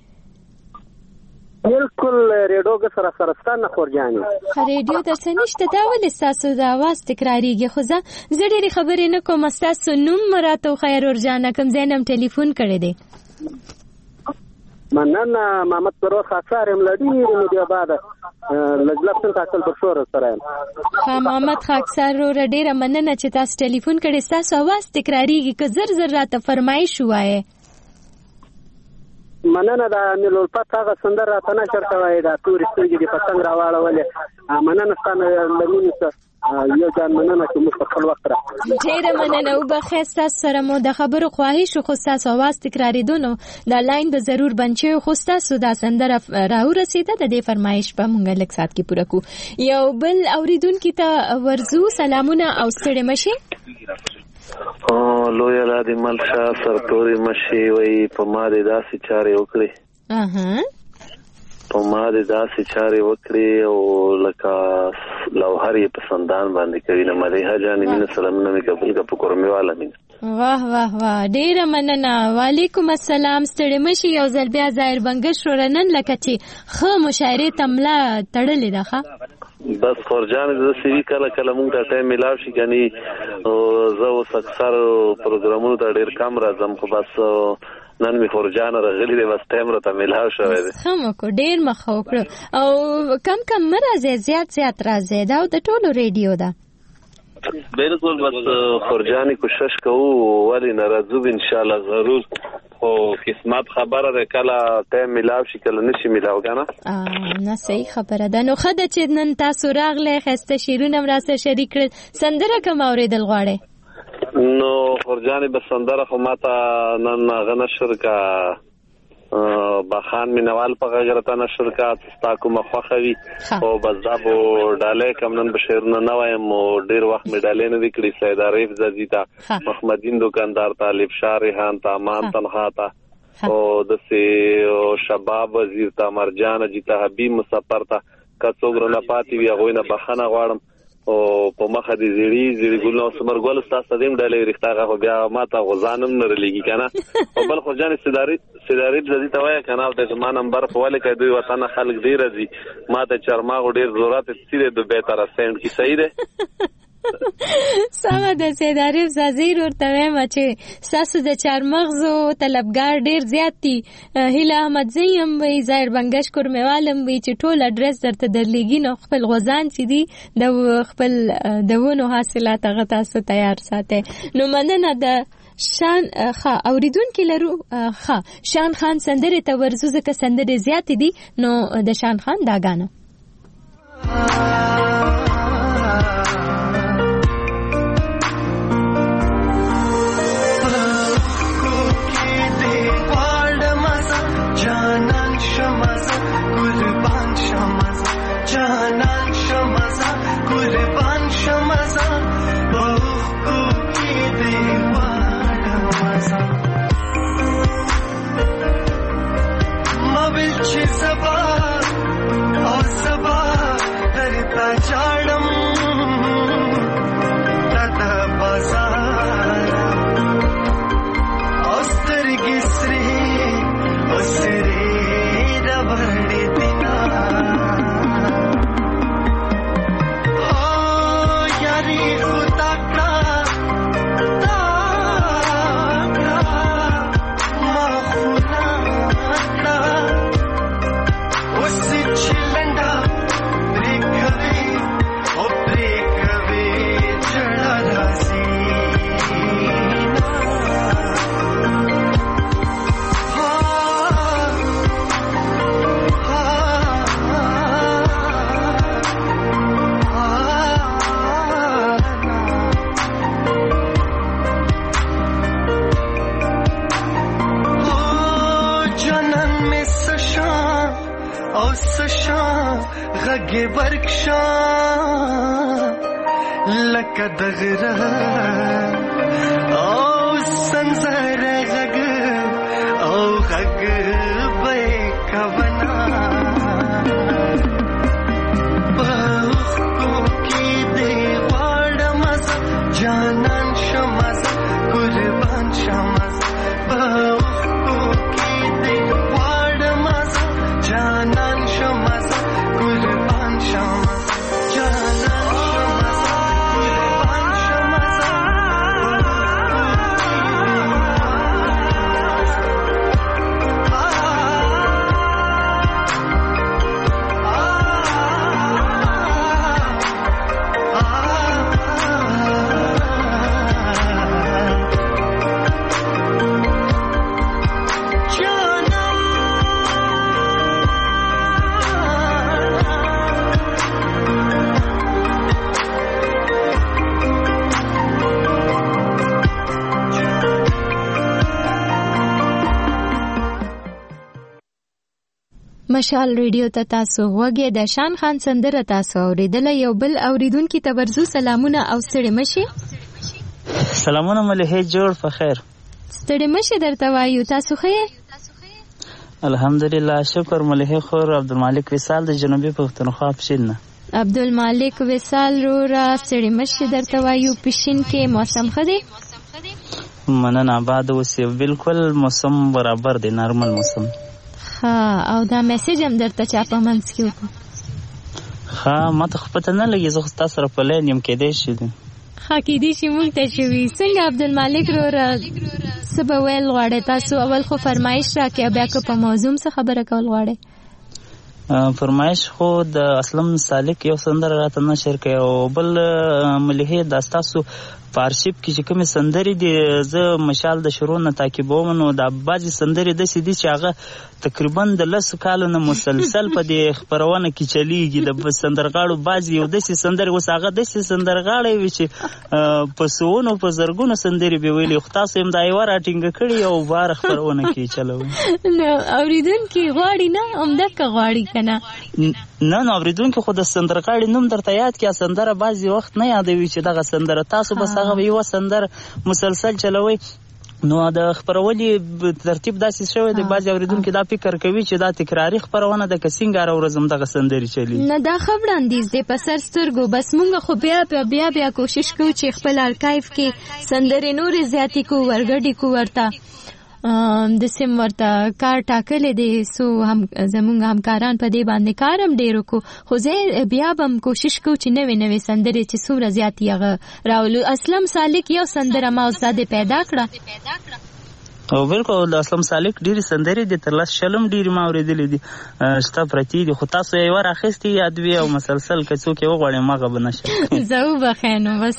Speaker 11: بالکل ریډیو سره سره ستانه خورجان.
Speaker 3: ریډیو د سنشته دا ولې تاسو د आवाज تکراریږي؟ خو زه زړې خبرې نه کوم. تاسو نوم مراتو خیر رورجان کوم زینم ټلیفون کړی دی.
Speaker 11: مننه محمد پروز خاصار ملډي نو دی بعد لږ لږ تاسو په شور سره.
Speaker 3: ها محمد خاصار رو ډیره مننه چې تاسو ټلیفون کړی. تاسو आवाज تکراریږي که زر زر راته فرمایش وایي.
Speaker 11: مننه دا ملول پات هغه سندر راته نشر کوي دا تورې سترګې د پتنګ راواړولې. مننه ستانه لمن څه یو ځان مننه چې مستقل وخت را
Speaker 3: ډیره مننه او بخښت سره مو د خبرو خواهش خو تاسو आवाज تکراریدو نو دا لاین به ضرور بنچي خو تاسو دا سندره راو رسیده د دې فرمایش په مونږ لک سات کې پوره کو. یو بل اوریدونکو ته ورزو سلامونه او ستړي مشي.
Speaker 12: او لوی لادي ملشا سرتوري مشي وي په ما دې داسې چارې وکړي. اها په ما دې داسې چارې وکړي او لکه لوهري په سندان باندې کوي نه مليحه جانې مين سلامونه مې قبول کا په کورمي والا مين.
Speaker 3: واه واه واه ډیره مننه. وعلیکم السلام. ستړي مشي یو ځل بیا ظاهر بنګش رنن لکه چې خو مشاعره تملا تړلې ده. ښه
Speaker 12: بس خورجان د سوي کله کله مونږ ته ټایم ملاو شي کني زه اوس اکثر پروګرامونو ته ډیر کم راځم خو بس نن می خورجان راغلی دی بس ټایم راته ملاو شوی دی.
Speaker 3: هم کو ډیر مخه وکړو او کم کم مرزه زیات زیات راځي دا د ټولو ریډیو ده.
Speaker 12: بالکل بس خورجانی کوشش کوو ولی ناراضو ان شاء الله ضرور خو قسمت خبره ده کله ټایم ملاو شي کله نشي ملاو کنه.
Speaker 3: ا نه صحیح خبره ده. نو خدای چې نن تاسو راغله خسته شیرونه هم راسره شریک کړل. سندره کوم اوریدل غواړي؟
Speaker 12: نو خورجانی به سندره خو ماته نن غنه شرکا باخان مینوال په غیرته نشر کا تاسو کومه خوخوي او بزابو ډاله کم نن بشیرونه نه وایم او ډیر وخت می ډاله نه وکړي. سید عارف زیتا محمدین دکاندار طالب شاه ریحان تا مان تنها تا او د سي شباب وزیر تا مرجان جیتا حبیب مسافر تا کڅوګر نه پاتې وی غوینه بخنه غواړم او په مخه دي زیری زیری ګل نو سمر ګل تاسو دیم ډلې ریختاغه خو بیا ماته غزانم نه لګي کنه او بل خو جان سیداری سیداری د دې توای کنه د زما نمبر په وله کې دوی وطن خلک دی راځي ماته چرماغ ډیر ضرورت سیده د به تر سند کی صحیح ده.
Speaker 3: سمه د سیداری زازیر ورته ما چې ساسو د چرمغزو طلبګار ډیر زیات دي. هیله احمد زیم وی ظاهر بنگش کورموالم وی چې ټول اډرس درته درلېږي نو خپل غوزان چې دي د خپل دونو حاصلات هغه تاسو تیار ساتئ. نو مننه د شان خا اوریدونکو لرو. خا شان خان سندره ته ورزو ځکه سندره زیات دي نو د شان خان دا غانه
Speaker 13: Sabah, oh sabah, dari tajaram
Speaker 9: برکشا لکه دغره او سنځر غږ او غږ به کونا په کو کې دی واړم جانان شمس قربان شمس په کو کې دی واړم جانان شمس قربان شمس جانان شمس قربان شمس
Speaker 3: مشال ریډیو ته تاسو وګورئ. د شان خان سندره تاسو اوریدل. یو بل اوریدونکو ته ورزو سلامونه او ستړي مشي.
Speaker 13: سلامونه ملهه جوړ په خیر.
Speaker 3: ستړي مشي درته وایو. تاسو خیر؟
Speaker 13: الحمدلله شکر. ملهه خور عبدالمالک وصال د جنوبي پښتونخوا پښین نه.
Speaker 3: عبدالمالک وصال رو را ستړي مشي درته وایو. پښین کې موسم خدي؟
Speaker 13: مننه آباد اوسې. بالکل موسم برابر دی، نارمل موسم.
Speaker 3: ها او دا میسج هم درته چا په منځ کې وکړو؟
Speaker 13: ها ما ته خو پته نه لګي، زه خو ستا سره په لین یم. کېدای شي
Speaker 3: ها کېدای شي موږ ته شوي. څنګه عبدالمالک وروره څه به ویل غواړئ تاسو؟ اول خو فرمایش راکړئ، بیا که په موضوع څه خبره کول غواړئ؟
Speaker 13: فرمایش خو د اسلم سالک یو سندره راته نشر کړئ، او بل ملهې دا ستاسو په ارشیف کې چې کومې سندرې دي زه مشال د شروع نه تعقیبوم، نو دا بعضې سندرې داسې دي چې هغه تقریبا د لسو کالو نه مسلسل په دې خپرونه کې چلیږي. د سندرغاړو بعضې یو داسې سندرې اوس هغه داسې سندرغاړی وي چې په سوونو په زرګونو سندرې به ویلي، خو تاسو هم دا یوه راټینګه کړې او باره خپرونه کې چلوئ.
Speaker 3: نو اورېدونکي غواړي نه همدغه غواړي که نه؟
Speaker 13: نه نو اورېدونکي خو د سندرغاړي نوم درته یاد کړي، سندره بعضې وخت نه یادوي چې دغه سندره تاسو بس هغه یوه سندره مسلسل چلوئ. نو د خپرونې ترتیب داسې شوی دی، بعضې اورېدونکي دا فکر کوي چې دا تکراري خپرونه ده، که څنګه هره ورځ هم دغه سندرې چلي.
Speaker 3: نه دا ښه وړاندیز دی په سر سترګو. بس مونږ خو بیا بیا بیا کوشش کوو چې خپل ارکایف کې سندرې نورې زیاتې کړو، ورګډې کړو ورته. د سیم ورته کار ټاکلی دی، سو هم زمونږ همکاران په دې باندې کار هم ډېر وکړو، خو زه بیا به هم کوشش کوو چې نوې نوې سندرې چې څومره زیاتې هغه راولو. اسلم سالک یو سندره ما اوس دا دې پیدا کړه.
Speaker 13: او بالکل د اسلم سالک ډېرې سندرې دي، تر لس شلم ډېرې ما اورېدلې دي، شته پرتې دي، خو تاسو یې ور اخیستې یا دوې او مسلسل که څوک یې وغواړي مغه به نشه.
Speaker 3: زه وبخئ نو بس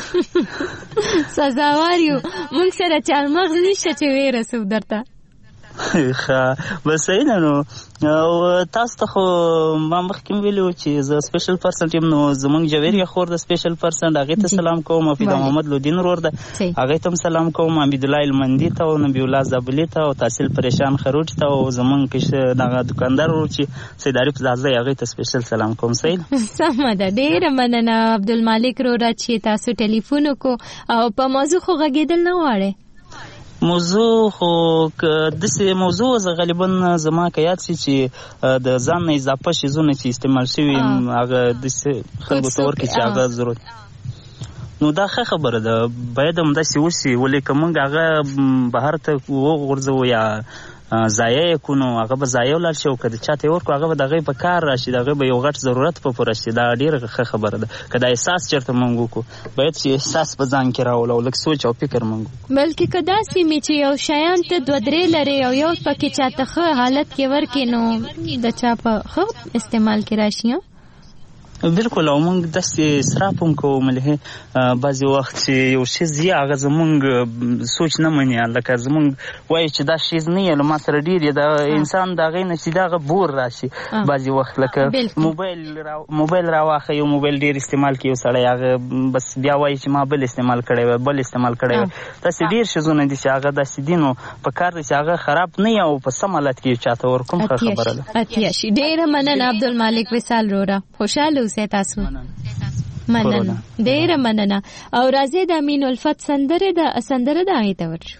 Speaker 3: سزاوار یو، موږ سره چارمغز نشته چې ویرسو درته.
Speaker 13: ښه بس صحیح ده. نو تاسو ته خو ما مخکې ویلي وو چې زه سپیشل پرسنټ یم، نو زموږ جویریه خور د سپیشل پرسنټ هغې ته سلام کوم، فیدا محمد لودین ورور ده هغې ته هم سلام کوم، حمیدالله المندي ته او نبی الله زابلي ته او تحصیل پریشان خروټي ته او زموږ دغه دکاندار ورور چې سید عارف زازی هغې ته سپیشل سلام کوم. صحیح
Speaker 3: سمه ده، ډېره مننه عبدالمالک وروره چې تاسو ټلیفون وکړو او په موضوع خو غږېدل نه غواړئ؟
Speaker 13: موضوع خو داسې موضوع زه غالبا زما که یاد شي چې د ځان نه اضافه شیزونه چې استعمال شوي هغه داسې خلکو ته ورکړي چې هغه ضرورت، نو دا ښه خبره ده، باید هم داسې وشي. ولې که موږ هغه بهر ته وغورځوو یا ضایع یې کړو، نو هغه به ضایع ولاړ شي، او که د چا ته یې ورکړو هغه به د هغې په کار راشي، د هغې به یو غټ ضرورت په پوره شي. دا ډېره ښه خبره ده. که دا احساس چېرته موږ وکړو، باید چې احساس په ځان کې راولو او لږ سوچ او فکر موږ وکړو.
Speaker 3: بلکې که داسې مې چې یو شیان ته دوه درې لرې او یو پکې چاته ښه حالت کې ورکړې، نو د چا په ښه استعمال کې راشي.
Speaker 13: بالکل. او موږ داسې اسراف هم کوو ملهې بعضې وخت چې یو شیز یې هغه زموږ سوچ نه مني، لکه زموږ وایي چې دا شیز نه یې له ما سره ډېر یې د انسان د هغې نه چې د هغه بور راشي بعضې وخت. لکه موبایل موبایل راواخه، یو موبایل ډېر استعمال کړي یو سړی، هغه بس بیا وایي چې ما بل استعمال کړی وی بل استعمال کړی وی. داسې ډېر شیزونه دي چې هغه داسې دي، نو په کار دی چې هغه خراب نه وي او په سم حالت کې چاته ورکوم. ښه خبره ده.
Speaker 3: اتیا شي. ډېره مننه عبدالمالک وصال روره، خوشحاله اوسئ تاسو. مننه، ډېره مننه. او راځئ د امین الفت سندره د سندره د هغې ته ورشو.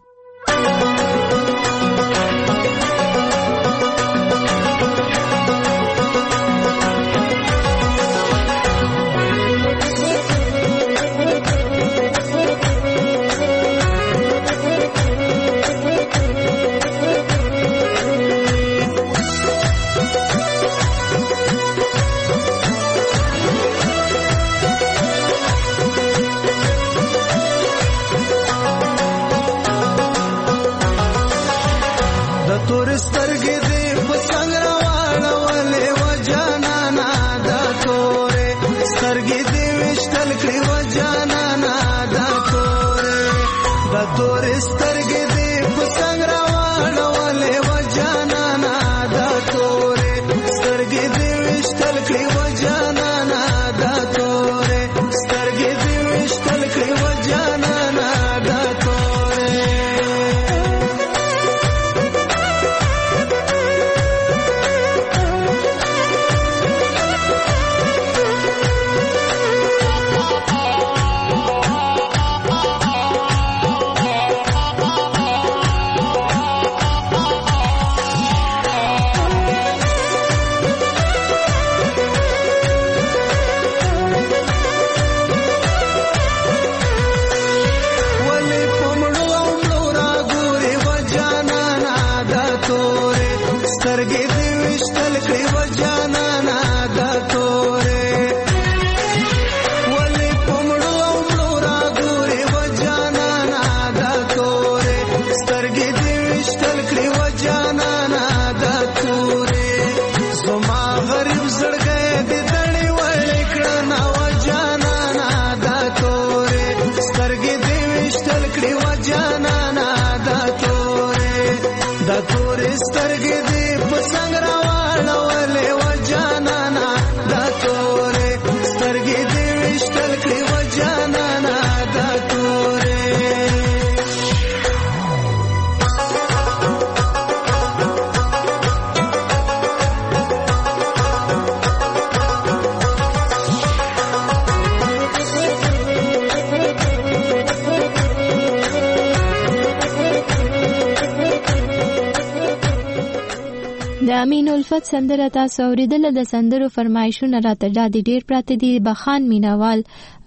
Speaker 3: امین الفت سندره تاسو اوریدله. د سندرو فرمایشونه راته ډادي ډیر پراته دي. بخان مینوال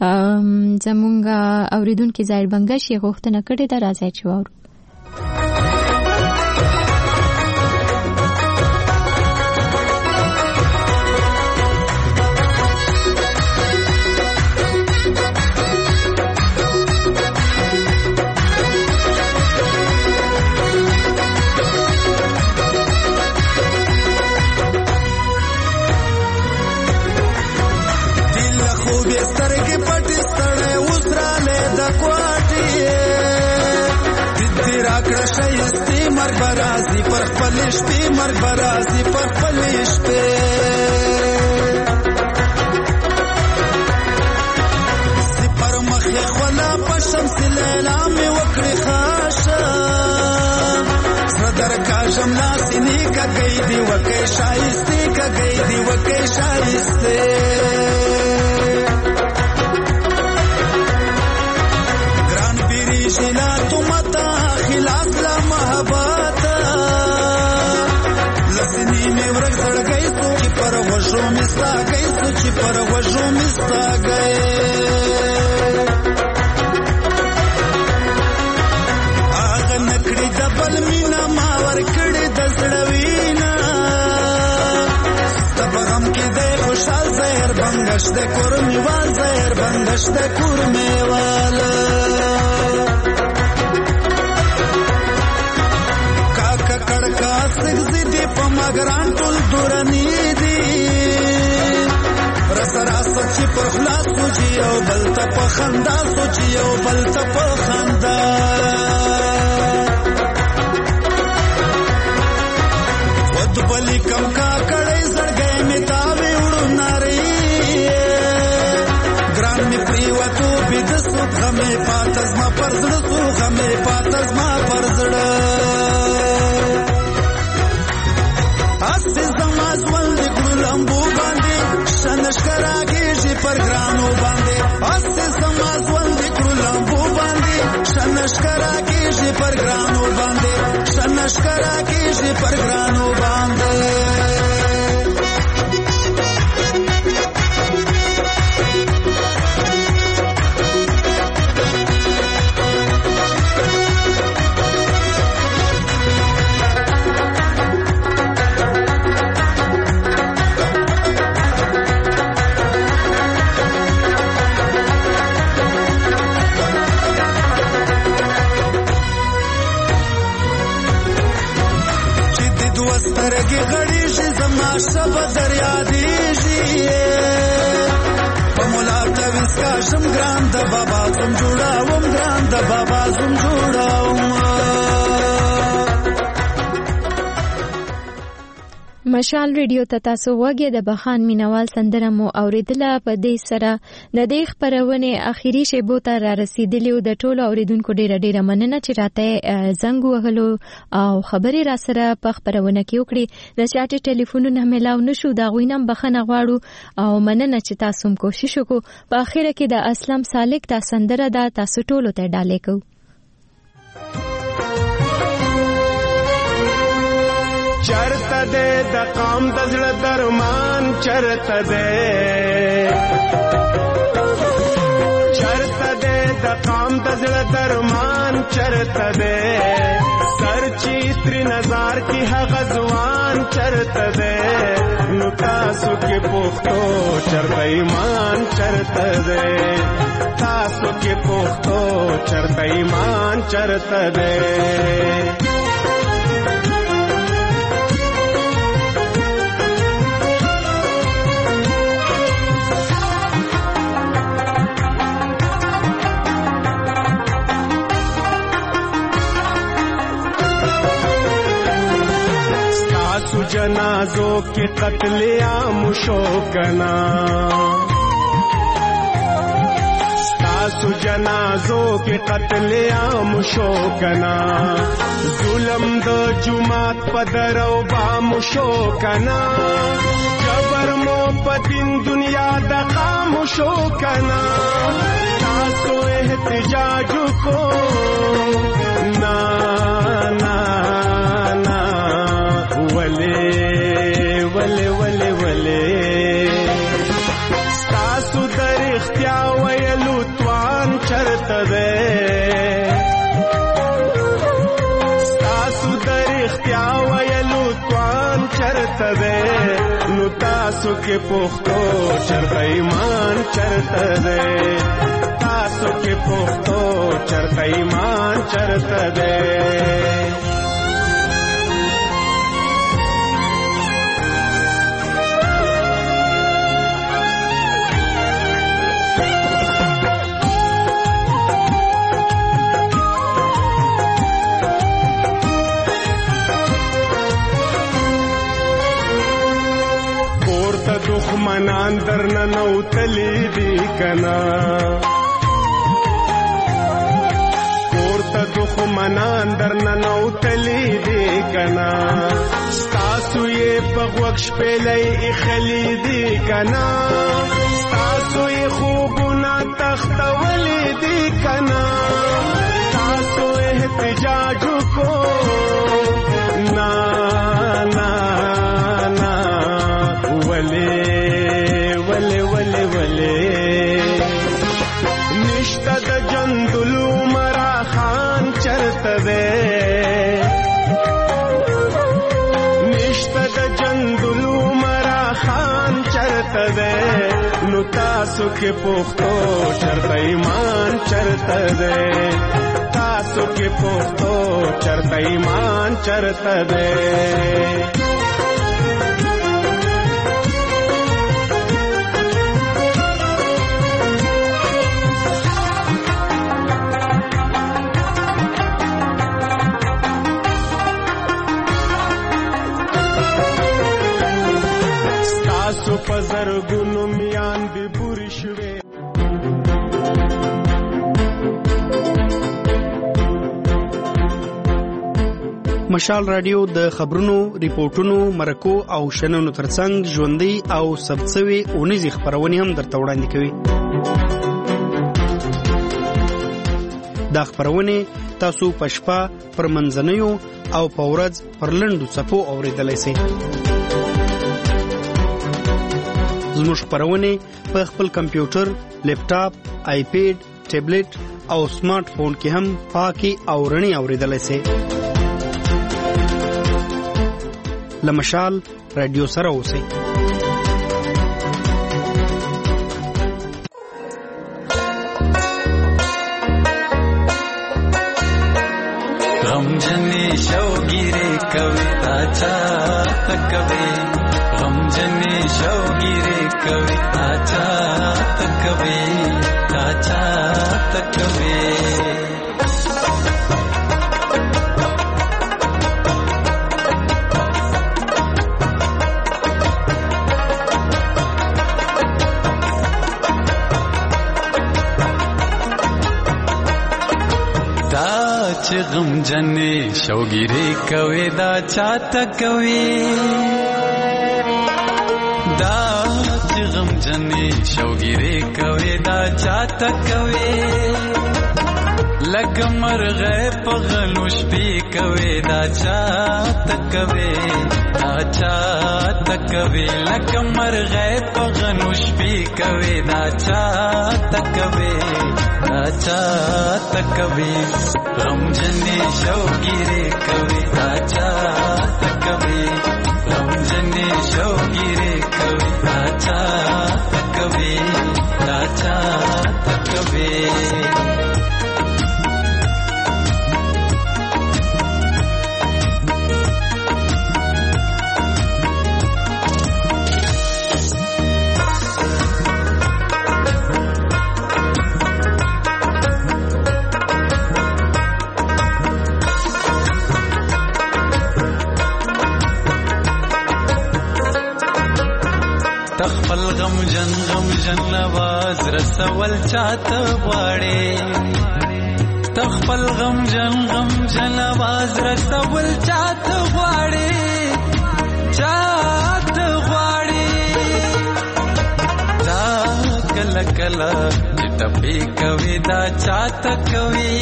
Speaker 3: زمونږ اوریدونکي ظاهر بنګش یې غوښتنه کړې ده، راځئ چې واورو.
Speaker 14: پر خپلش پی مرگ برازی پر خپلش پی سی پر مخی خولا پشم سی لیلا می وکری خاشا سردر کاشم ناسی نیکا گئی دی وکی شایستی کا گئی دی وکی شایستی گران پیری شیلا تو متا خلاص لا محبت لسنی ورک سڑ گئی سو چی پر وشو مستا گئی سو چی پر وشو مستا گئی آغا نکڑی دبل مینا ماور کڑی دزڑوینا ستبغم کی دے خوشحال زہر بنگش دے کرمی وال زہر بنگش دے کرمی وال کاکا کڑکا سگزی دی پا مگران ٹول دورانی دی رس کیږي او بل ته په خندا سوچي او بل ته په خندا ود بلی کم کا کړي زړګي می تاوي وړو ناري ګران می پریوتو بيد سو غمه پاتز ما پرزړ سو غمه پاتز ما پرزړ اسه زماز ول د ګلمبو باندې شنشکرا کیږي پر ګرانو باندې اسه زماز ول د ګلمبو باندې شنشکرا کیږي پر ګرانو باندې شنشکرا کیږي پر ګرانو باندې سترګې غړېږي زما شپه دریا دیږي په مولا ته وسکا شم ګران د بابا زم جوړاوم ګران د بابا زم جوړاوم
Speaker 3: مشال ریډیو ته تاسو وګورئ د بخان مینوال سندره مو اوریدله په دې سره د دې خبرونه اخیری شیبو ته را رسیدلی د ټولو اوریدونکو ډیره ډیره مننه چې راته زنګ وهلو او خبرې را سره په خبرونه کې وکړي د چاټي ټلیفونونه ملاو نشو دا غوینم بخنه غواړو او مننه چې تاسو هم کوشش وکړو په اخیره کې د اسلام سالک تا سندره دا تاسو ټولو ته ډالې کو
Speaker 15: چرته دې د قام د زړه درمان چرته دې چرته دې د قام د زړه درمان چرته دې سر چې تر نظر کې هغه ځوان چرته دې نو تاسو کې پوښتو چرته ایمان چرته دې تاسو کې پوښتو چرته ایمان چرته دې जनाजों के कत्लेआम शो कना तासु जनाजों के कत्लेआम शो कना जुलम दो जुमात पदरौ बाम शो कना जबर मो पतिन दुनिया दकाम शो कना तासु एहतजाज को ना ना वले वले वले वले ستاسو در اختیا ویلو توان چرته ده ستاسو در اختیا ویلو توان چرته ده نو تاسو کې پوښتو چرته ایمان چرته ده تاسو کې پوښتو چرته ایمان چرته ده دخمنان درنا نوتلی دی کنا کورتا دخمنان درنا نوتلی دی کنا ستاسو یہ پغوکش پیلی اخلی دی کنا ستاسو یہ خوبونا تختولی دی کنا ستاسو احتجاجو کو نا نا وله وله وله وله نشتا د جندلو مرا خان چرته ده نشتا د جندلو مرا خان چرته ده نو تاسو کې پوښتو چرته ایمان چرته ده تاسو کې پوښتو چرته ایمان چرته ده میان دی بوري شوي.
Speaker 16: مشال رادیو د خبرونو، ریپورتونو، مرکو او شننو ترڅنګ ژوندۍ او ثبتسوي اونیزي خبرونه هم درته وړاندې کوي. دا خبرونه تاسو په شپه پر منځنیو او په ورځ پر لنډو صفو اوریدلای شئ. زموږ خبرونه په خپل کمپیوټر، لیپټاپ، آیپیډ، ټابلیټ او سمارټ فون کې هم پاکي او رڼي اوریدلای شئ. لمشال رادیو سره اوسئ.
Speaker 9: غم جنې شوګيره کويتا چا تکوي، غم جنې شوګيره کويتا چا تکوي، تا چا تکوي. غم جنې شوګيره کوي دا چاته کوي، دا غم جنې شوګيره کوي دا چاته کوي. لکه مرغه په غلوش پی کوي دا چاته کوي، دا چاته کوي. لکه مرغه په غلوش پی کوي دا چاته کوي، دا چاته کوي. غم جنې شوګيره کوي دا چاته کوي، غم جنې شوګيره کوي دا چاته کوي، دا چاته کوي. تخفل غم جن غم جن نواز رسول چاته غواړي، تخفل غم جن غم جن نواز رسول چاته غواړي، چاته غواړي. دا کله کله چې ټپي کوي دا چاته کوي،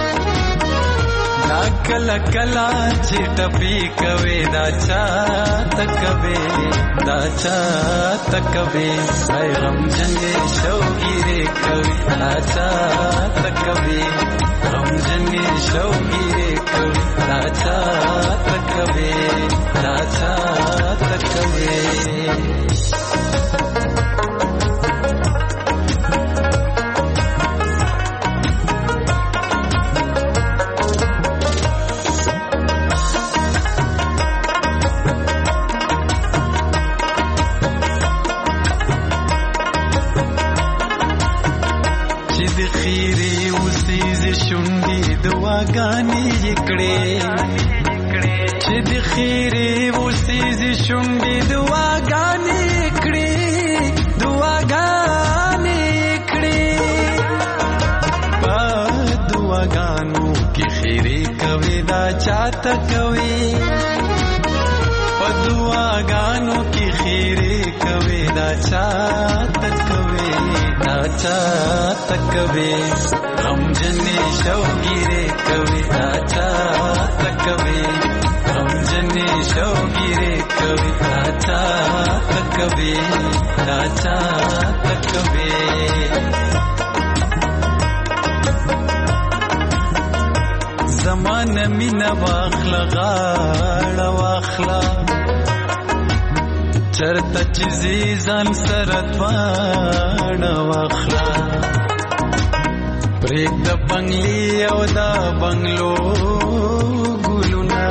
Speaker 9: دا کله کله چې ټپي کوي دا چاته کوي، دا چاته کوي. ای غم جنې شوګيره کوي دا چاته کوي، غم جنې شوګيره کوي دا چاته کوي، دا چاته کوي. دعاګانې کړې چې د خیرې وسیزې شونډې دعاګانې کړې، دعاګانې کړې. په دعاګانو کې خیرې کوي دا چاته کوي، په دعاګانو کې خیرې کوي دا چاته کوي، دا چاته کوي. غم جنې شوګيره کوي دا چاته کوي، غم جنې شوګيره کوي دا چاته کوي، دا چاته کوي. زمانه مینا واخله غاړه واخله، چرته چې ځان سره دواړه واخله. پریک د بنگلی او د بنگلو ګلونا،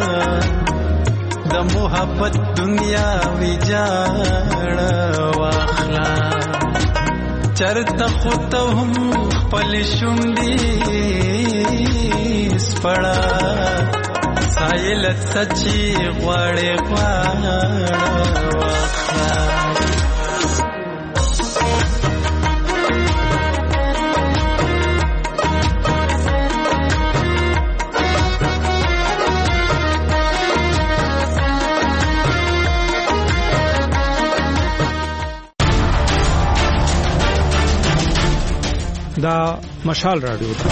Speaker 9: د محبت دنیا ویجاړه واخلا. چرته خو ته هم خپل شونډې سپړه، سایلت سچي غواړې غواړه واخلا.
Speaker 1: دا مشال رادیو ده.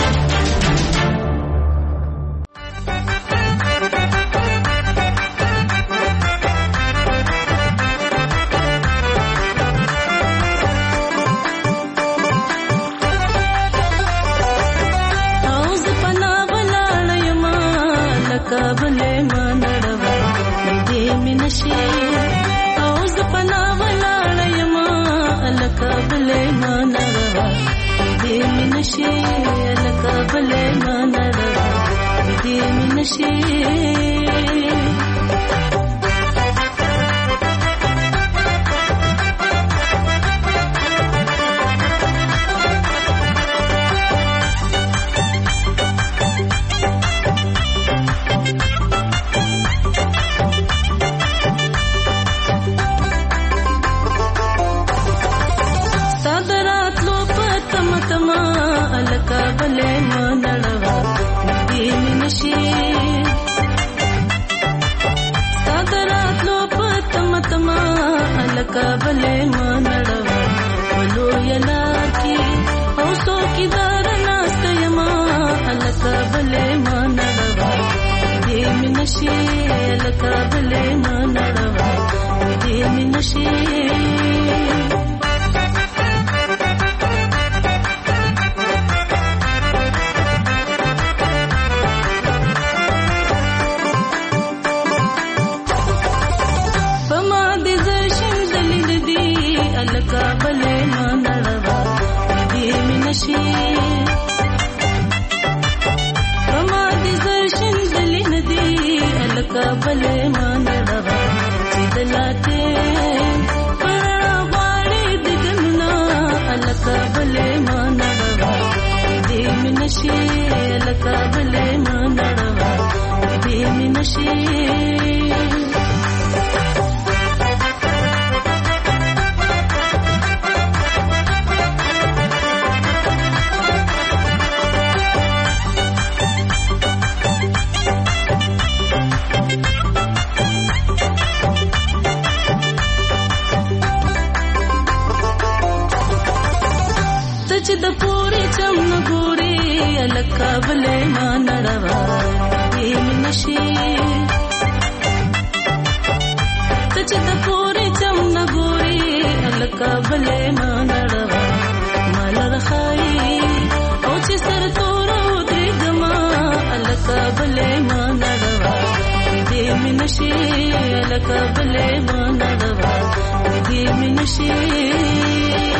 Speaker 7: She